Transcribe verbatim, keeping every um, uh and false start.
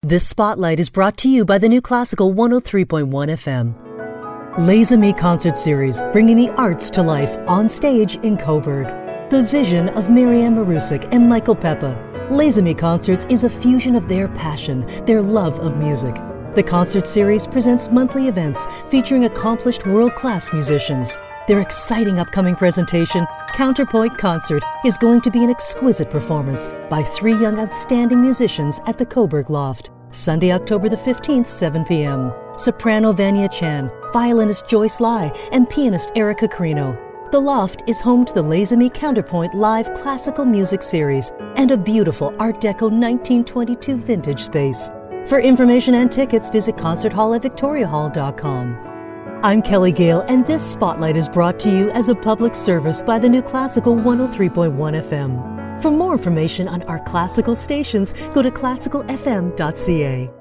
This spotlight is brought to you by the New Classical one oh three point one F M. Les Amis Concert Series, bringing the arts to life on stage in Coburg. The vision of Marianne Marusic and Michael Peppa. Les Amis Concerts is a fusion of their passion, their love of music. The concert series presents monthly events featuring accomplished world-class musicians. Their exciting upcoming presentation, Counterpoint Concert, is going to be an exquisite performance by three young outstanding musicians at the Coburg Loft. Sunday, October the fifteenth, seven p.m. Soprano Vanya Chan, violinist Joyce Lai, and pianist Erica Carino. The Loft is home to the Les Amis Counterpoint Live Classical Music Series and a beautiful Art Deco nineteen twenty-two vintage space. For information and tickets, visit concert hall at victoria hall dot com. I'm Kelly Gale, and this spotlight is brought to you as a public service by the New Classical one oh three point one F M. For more information on our classical stations, go to classical f m dot c a.